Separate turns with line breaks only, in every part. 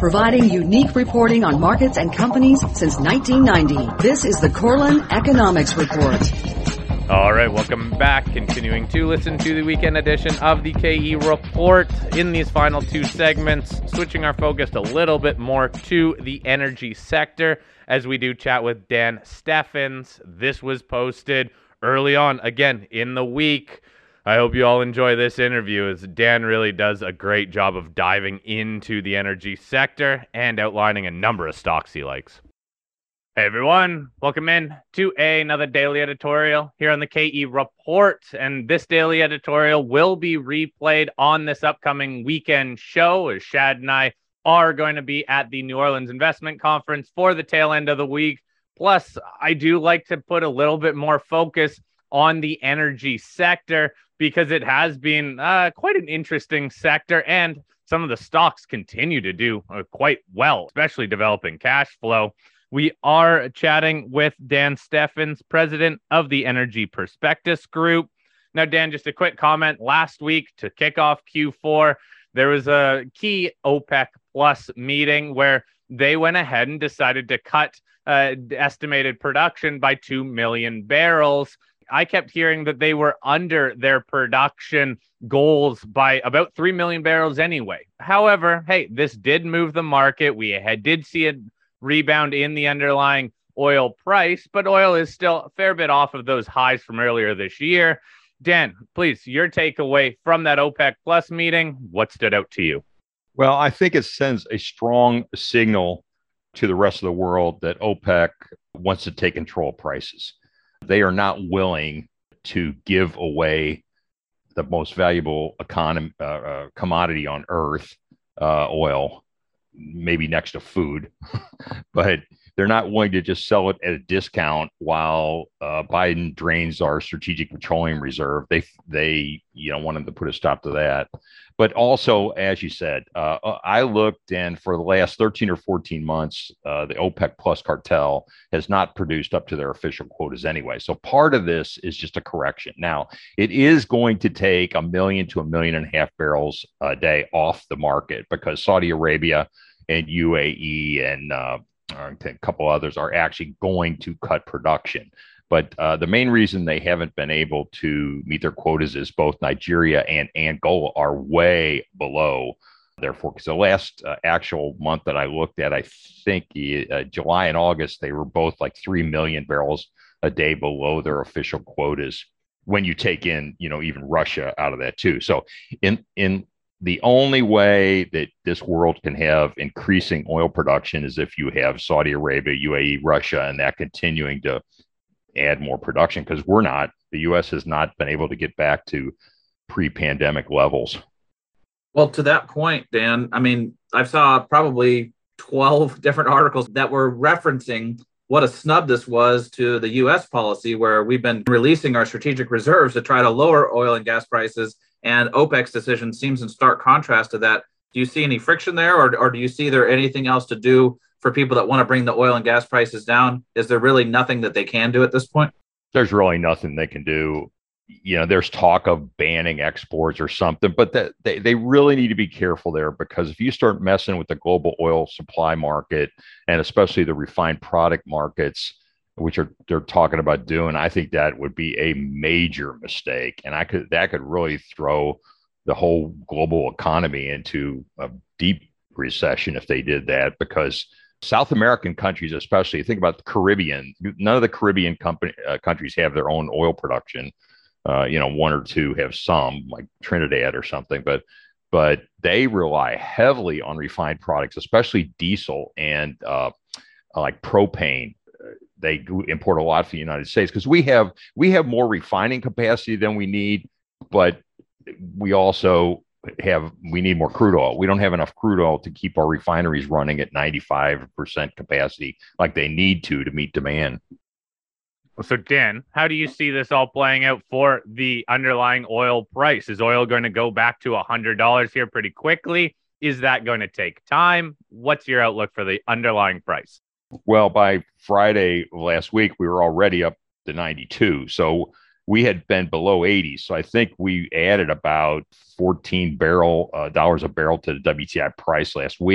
providing unique reporting on markets and companies since 1990. This is the Korelin Economics Report.
All right, welcome back. Continuing to listen to the weekend edition of the KE Report. In these final two segments, switching our focus a little bit more to the energy sector as we do chat with Dan Steffens. This was posted early on, again, in the week. I hope you all enjoy this interview, as Dan really does a great job of diving into the energy sector and outlining a number of stocks he likes. Hey everyone, welcome in to another daily editorial here on the KE Report. And this daily editorial will be replayed on this upcoming weekend show, as Shad and I are going to be at the New Orleans Investment Conference for the tail end of the week. Plus, I do like to put a little bit more focus on the energy sector because it has been quite an interesting sector, and some of the stocks continue to do quite well, especially developing cash flow. We are chatting with Dan Steffens, president of the Energy Prospectus Group. Now, Dan, just a quick comment. Last week, to kick off Q4, there was a key OPEC Plus meeting where they went ahead and decided to cut estimated production by 2 million barrels. I kept hearing that they were under their production goals by about 3 million barrels anyway. However, hey, this did move the market. We did see a rebound in the underlying oil price, but oil is still a fair bit off of those highs from earlier this year. Dan, please, your takeaway from that OPEC Plus meeting. What stood out to you?
Well, I think it sends a strong signal to the rest of the world that OPEC wants to take control of prices. They are not willing to give away the most valuable commodity on earth, oil, maybe next to food, but they're not willing to just sell it at a discount while Biden drains our strategic petroleum reserve. They want them to put a stop to that. But also, as you said, I looked, and for the last 13 or 14 months, the OPEC Plus cartel has not produced up to their official quotas anyway. So part of this is just a correction. Now, it is going to take 1 million to 1.5 million barrels a day off the market because Saudi Arabia and UAE and a couple others are actually going to cut production. But the main reason they haven't been able to meet their quotas is both Nigeria and Angola are way below their forecast. The last actual month that I looked at, I think July and August, they were both like 3 million barrels a day below their official quotas when you take in, even Russia out of that too. So in the only way that this world can have increasing oil production is if you have Saudi Arabia, UAE, Russia, and that continuing to add more production, because the U.S. has not been able to get back to pre-pandemic levels.
Well, to that point, Dan, I saw probably 12 different articles that were referencing what a snub this was to the U.S. policy, where we've been releasing our strategic reserves to try to lower oil and gas prices, and OPEC's decision seems in stark contrast to that. Do you see any friction there, or do you see there anything else to do for people that want to bring the oil and gas prices down? Is there really nothing that they can do at this point?
There's really nothing they can do. There's talk of banning exports or something, but they really need to be careful there, because if you start messing with the global oil supply market, and especially the refined product markets, which they're talking about doing, I think that would be a major mistake. And that could really throw the whole global economy into a deep recession if they did that, because South American countries, especially, think about the Caribbean. None of the Caribbean countries have their own oil production. One or two have some, like Trinidad or something, but they rely heavily on refined products, especially diesel and like propane. They import a lot from the United States because we have more refining capacity than we need, but we also we need more crude oil. We don't have enough crude oil to keep our refineries running at 95% capacity like they need to meet demand.
So, Dan, how do you see this all playing out for the underlying oil price? Is oil going to go back to $100 here pretty quickly? Is that going to take time? What's your outlook for the underlying price?
Well, by Friday last week, we were already up to 92. So we had been below 80. So I think we added about $14 a barrel to the WTI price last week.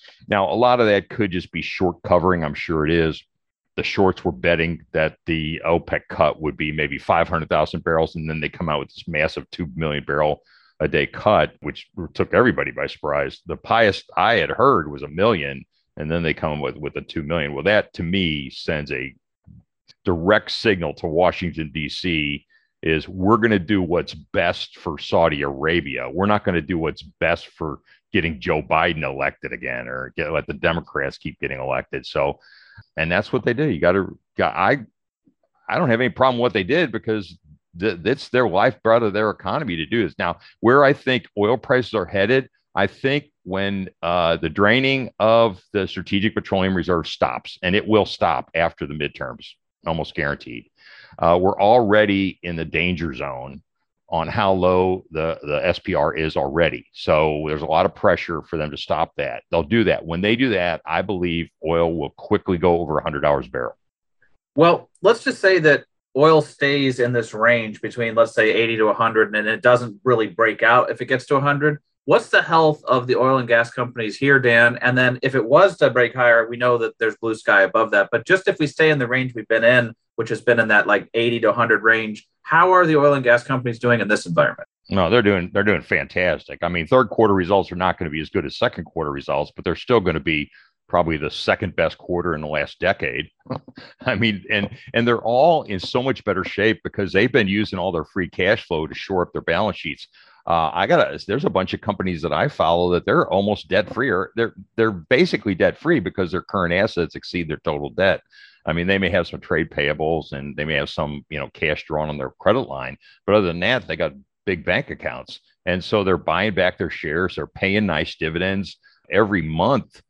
Now, a lot of that could just be short covering. I'm sure it is. The shorts were betting that the OPEC cut would be maybe 500,000 barrels, and then they come out with this massive 2 million barrel a day cut, which took everybody by surprise. The highest I had heard was 1 million, and then they come with a 2 million. Well, that to me sends a direct signal to Washington, D.C. is we're going to do what's best for Saudi Arabia. We're not going to do what's best for getting Joe Biden elected again or let the Democrats keep getting elected. So, and that's what they did. I don't have any problem with what they did because it's their lifeblood of their economy to do this. Now, where I think oil prices are headed, I think when the draining of the Strategic Petroleum Reserve stops, and it will stop after the midterms, almost guaranteed, we're already in the danger zone on how low the SPR is already. So there's a lot of pressure for them to stop that. They'll do that. When they do that, I believe oil will quickly go over $100 a barrel.
Well, let's just say that oil stays in this range between, let's say, 80 to 100, and it doesn't really break out if it gets to 100. What's the health of the oil and gas companies here, Dan? And then if it was to break higher, we know that there's blue sky above that. But just if we stay in the range we've been in, which has been in that like 80 to 100 range, how are the oil and gas companies doing in this environment?
No, they're doing fantastic. I mean, third quarter results are not going to be as good as second quarter results, but they're still going to be probably the second best quarter in the last decade. I mean, and they're all in so much better shape because they've been using all their free cash flow to shore up their balance sheets. There's a bunch of companies that I follow that they're almost debt free, or they're basically debt free because their current assets exceed their total debt. I mean, they may have some trade payables and they may have some, cash drawn on their credit line, but other than that, they got big bank accounts. And so they're buying back their shares. They're paying nice dividends every month.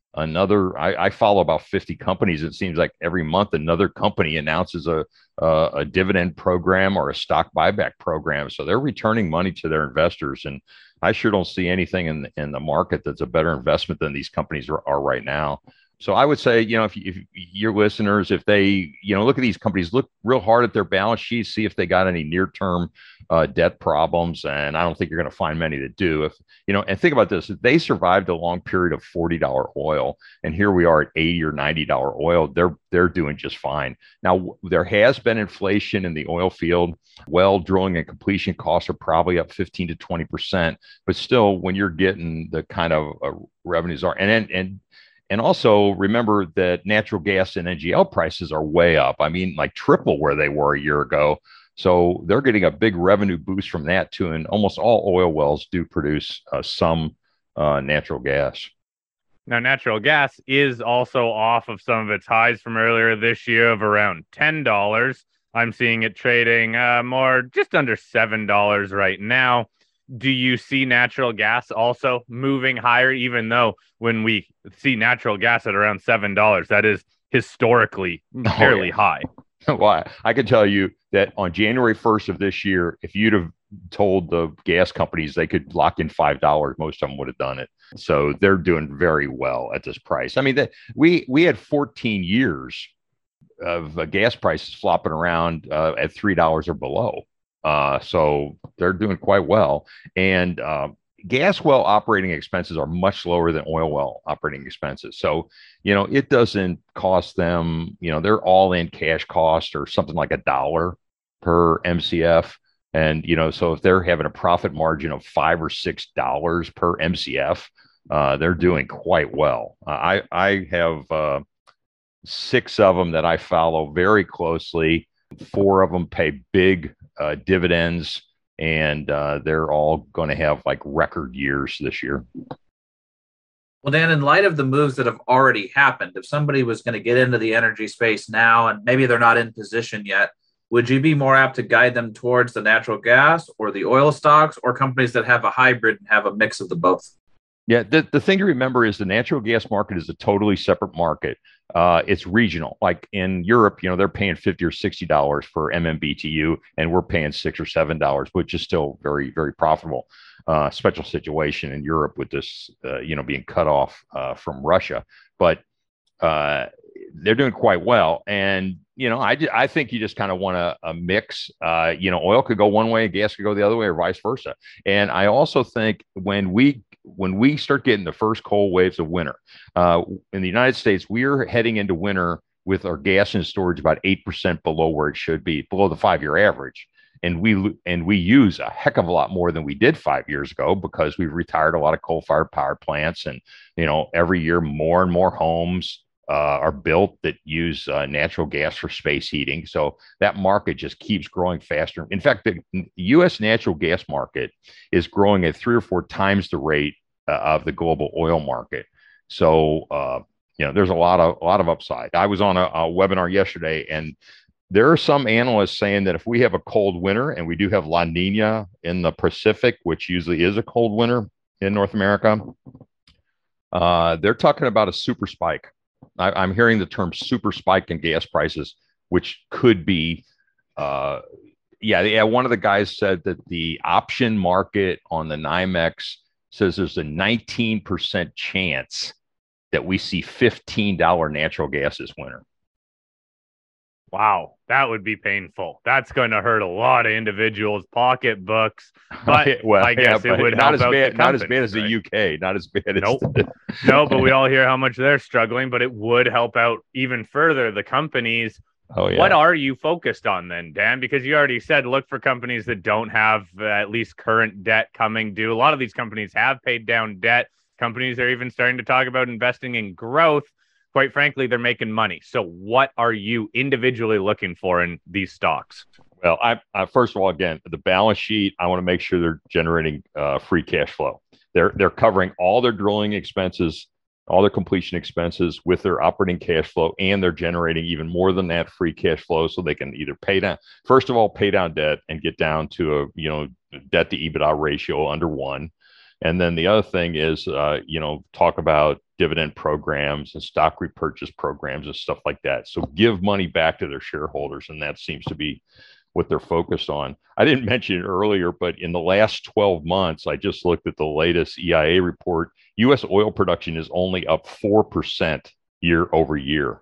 I follow about 50 companies. It seems like every month another company announces a dividend program or a stock buyback program. So they're returning money to their investors. And I sure don't see anything in the market that's a better investment than these companies are right now. So I would say, if your listeners, if they, look at these companies, look real hard at their balance sheets, see if they got any near-term debt problems. And I don't think you're going to find many that do. And think about this, if they survived a long period of $40 oil, and here we are at $80 or $90 oil, they're doing just fine. Now, there has been inflation in the oil field. Well, drilling and completion costs are probably up 15 to 20%, but still, when you're getting the kind of revenues are, and also remember that natural gas and NGL prices are way up. I mean, like triple where they were a year ago. So they're getting a big revenue boost from that too. And almost all oil wells do produce some natural gas.
Now, natural gas is also off of some of its highs from earlier this year of around $10. I'm seeing it trading more just under $7 right now. Do you see natural gas also moving higher, even though when we see natural gas at around $7, that is historically fairly high?
Well, I can tell you that on January 1st of this year, if you'd have told the gas companies they could lock in $5, most of them would have done it. So they're doing very well at this price. I mean, we had 14 years of gas prices flopping around at $3 or below. So they're doing quite well. And gas well operating expenses are much lower than oil well operating expenses. So, it doesn't cost them, their all in cash cost or something like $1 per MCF. And, so if they're having a profit margin of $5 or $6 per MCF, they're doing quite well. I have 6 of them that I follow very closely. 4 of them pay big dividends, and they're all going to have like record years this year.
Well, Dan, in light of the moves that have already happened, if somebody was going to get into the energy space now and maybe they're not in position yet, would you be more apt to guide them towards the natural gas or the oil stocks or companies that have a hybrid and have a mix of the both?
Yeah, the thing to remember is the natural gas market is a totally separate market. It's regional. Like in Europe, they're paying $50 or $60 per MMBTU, and we're paying $6 or $7, which is still very, very profitable. Special situation in Europe with this, being cut off from Russia, but they're doing quite well. And I think you just kind of want a mix. Oil could go one way, gas could go the other way, or vice versa. And I also think when we when we start getting the first cold waves of winter, in the United States, we're heading into winter with our gas and storage about 8% below where it should be, below the 5-year average. And we use a heck of a lot more than we did 5 years ago because we've retired a lot of coal-fired power plants. And, every year more and more homes are built that use natural gas for space heating. So that market just keeps growing faster. In fact, the U.S. natural gas market is growing at 3 or 4 times the rate of the global oil market. So, there's a lot of upside. I was on a webinar yesterday, and there are some analysts saying that if we have a cold winter, and we do have La Nina in the Pacific, which usually is a cold winter in North America, they're talking about a super spike. I'm hearing the term super spike in gas prices, which could be, one of the guys said that the option market on the NYMEX says there's a 19% chance that we see $15 natural gas this winter.
Wow, that would be painful. That's going to hurt a lot of individuals' pocketbooks. But I guess it would help out the companies,
not as bad as the UK. Not as bad as
no, but we all hear how much they're struggling. But it would help out even further the companies. Oh, yeah. What are you focused on then, Dan? Because you already said look for companies that don't have at least current debt coming due. A lot of these companies have paid down debt. Companies are even starting to talk about investing in growth. Quite frankly, they're making money. So what are you individually looking for in these stocks?
Well, I first of all, again, the balance sheet, I want to make sure they're generating free cash flow. They're covering all their drilling expenses, all their completion expenses with their operating cash flow, and they're generating even more than that free cash flow so they can either pay down debt and get down to a debt to EBITDA ratio under 1. And then the other thing is, talk about dividend programs and stock repurchase programs and stuff like that. So give money back to their shareholders. And that seems to be what they're focused on. I didn't mention it earlier, but in the last 12 months, I just looked at the latest EIA report. U.S. oil production is only up 4% year over year.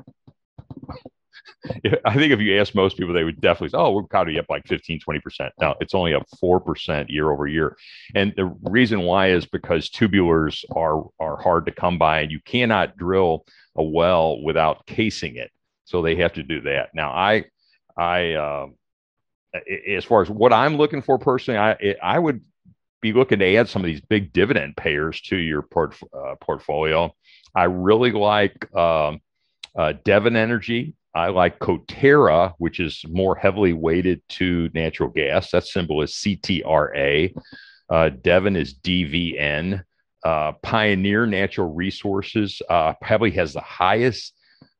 I think if you ask most people, they would definitely say, we're probably up like 15, 20%. Now it's only up 4% year over year. And the reason why is because tubulars are hard to come by, and you cannot drill a well without casing it. So they have to do that. Now, as far as what I'm looking for personally, I would be looking to add some of these big dividend payers to your portfolio. I really like Devon Energy. I like Coterra, which is more heavily weighted to natural gas. That symbol is CTRA. Devon is DVN. Pioneer Natural Resources probably has the highest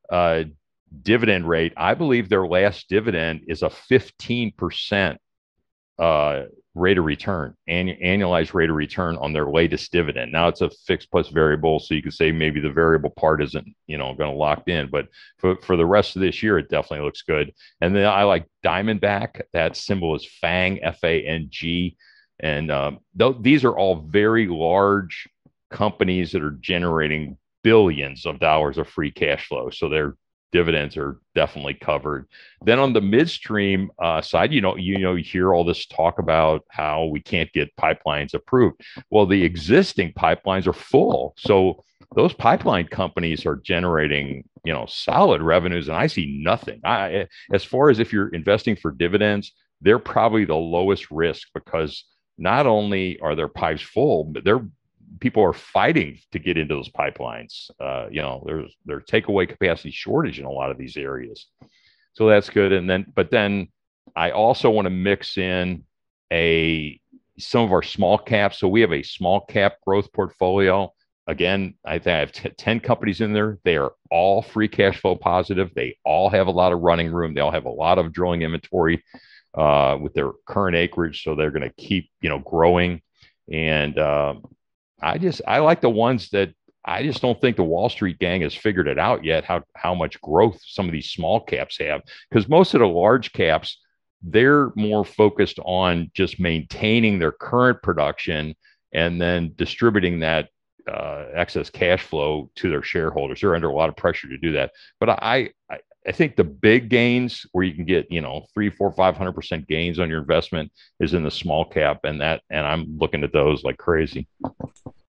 dividend rate. I believe their last dividend is a 15% rate of return, annualized rate of return on their latest dividend. Now it's a fixed plus variable, so you could say maybe the variable part isn't going to lock in, but for the rest of this year, it definitely looks good. And then I like Diamondback. That symbol is FANG, FANG, and these are all very large companies that are generating billions of dollars of free cash flow. So their dividends are definitely covered. Then on the midstream side, you hear all this talk about how we can't get pipelines approved. Well, the existing pipelines are full. So those pipeline companies are generating, solid revenues, and I see nothing. As far as if you're investing for dividends, they're probably the lowest risk because not only are their pipes full, but people are fighting to get into those pipelines. There's takeaway capacity shortage in a lot of these areas. So that's good. But then I also want to mix in some of our small caps. So we have a small cap growth portfolio. Again, I think I have 10 companies in there. They are all free cash flow positive. They all have a lot of running room. They all have a lot of drilling inventory with their current acreage. So they're going to keep, growing. And I like the ones that I just don't think the Wall Street gang has figured it out yet, how much growth some of these small caps have, because most of the large caps, they're more focused on just maintaining their current production and then distributing that excess cash flow to their shareholders. They're under a lot of pressure to do that. But I think the big gains where you can get, 300, 400, 500% gains on your investment is in the small cap, and I'm looking at those like crazy.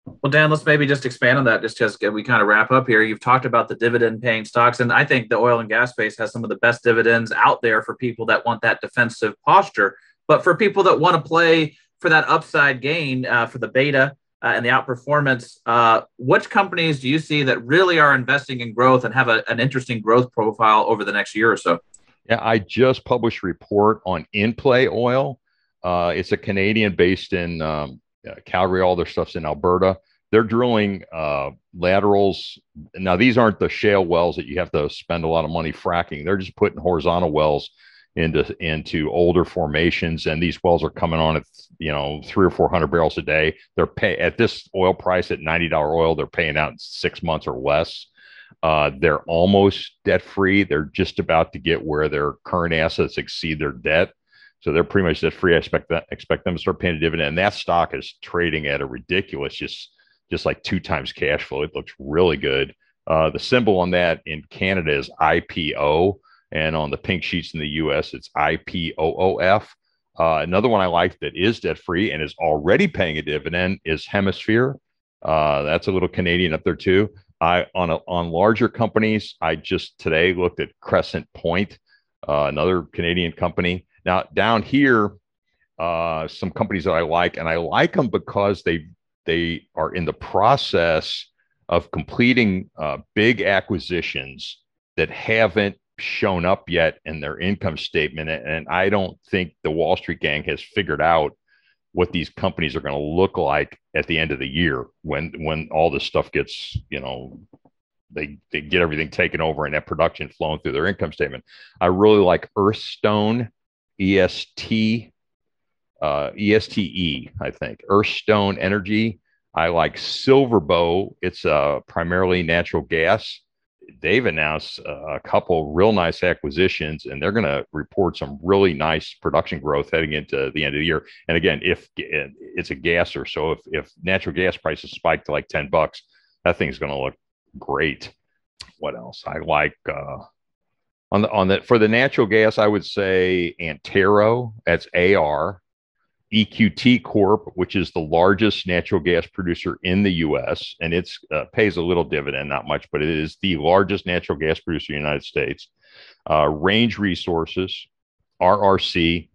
Well, Dan, let's maybe just expand on that just as we kind of wrap up here. You've talked about the dividend paying stocks, and I think the oil and gas space has some of the best dividends out there for people that want that defensive posture. But for people that want to play for that upside gain, for the beta and the outperformance, which companies do you see that really are investing in growth and have an interesting growth profile over the next year or so?
Yeah, I just published a report on In-Play Oil. It's a Canadian based in Calgary. All their stuff's in Alberta. They're drilling laterals. Now, these aren't the shale wells that you have to spend a lot of money fracking. They're just putting horizontal wells into older formations, and these wells are coming on at 300 or 400 barrels a day. They're at this oil price at $90 oil. They're paying out in 6 months or less. They're almost debt free. They're just about to get where their current assets exceed their debt. So they're pretty much debt free. I expect them to start paying a dividend. And that stock is trading at a ridiculous, just like 2 times cash flow. It looks really good. The symbol on that in Canada is IPO, and on the pink sheets in the US, it's IPOOF. Another one I like that is debt free and is already paying a dividend is Hemisphere. That's a little Canadian up there too. On larger companies, I just today looked at Crescent Point, another Canadian company. Now down here, some companies that I like, and I like them because they are in the process of completing big acquisitions that haven't shown up yet in their income statement. And I don't think the Wall Street gang has figured out what these companies are going to look like at the end of the year when all this stuff gets, they get everything taken over and that production flowing through their income statement. I really like Earthstone, ESTE, I think. Earthstone Energy. I like Silverbow. It's primarily natural gas. They've announced a couple real nice acquisitions, and they're going to report some really nice production growth heading into the end of the year. And again, if it's a gasser, so if natural gas prices spike to like $10, that thing's going to look great. What else? I like for the natural gas, I would say Antero. That's AR. EQT Corp, which is the largest natural gas producer in the U.S., and it pays a little dividend, not much, but it is the largest natural gas producer in the United States. Range Resources, RRC,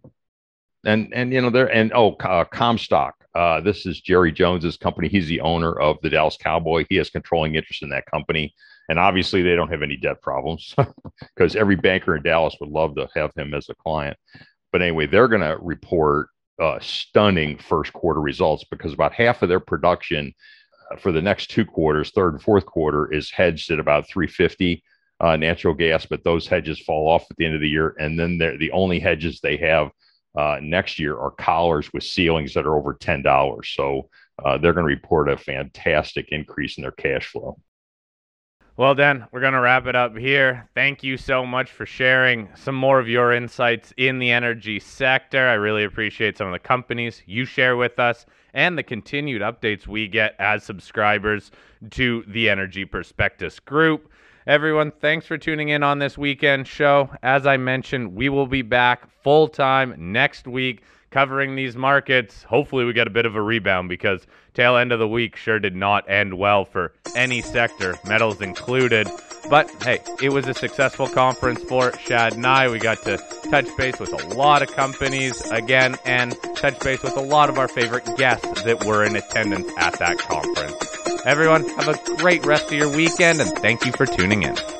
Comstock. This is Jerry Jones's company. He's the owner of the Dallas Cowboy. He has controlling interest in that company, and obviously they don't have any debt problems because every banker in Dallas would love to have him as a client. But anyway, they're going to report stunning first quarter results because about half of their production for the next 2 quarters, third and fourth quarter, is hedged at about $3.50 natural gas, but those hedges fall off at the end of the year. And then the only hedges they have next year are collars with ceilings that are over $10. So they're going to report a fantastic increase in their cash flow.
Well, Dan, we're going to wrap it up here. Thank you so much for sharing some more of your insights in the energy sector. I really appreciate some of the companies you share with us and the continued updates we get as subscribers to the Energy Prospectus Group. Everyone, thanks for tuning in on this weekend show. As I mentioned, we will be back full-time next week covering these markets. Hopefully we get a bit of a rebound because tail end of the week sure did not end well for any sector, metals included. But hey, it was a successful conference for Shad and I. We got to touch base with a lot of companies again and touch base with a lot of our favorite guests that were in attendance at that conference. Everyone, have a great rest of your weekend and thank you for tuning in.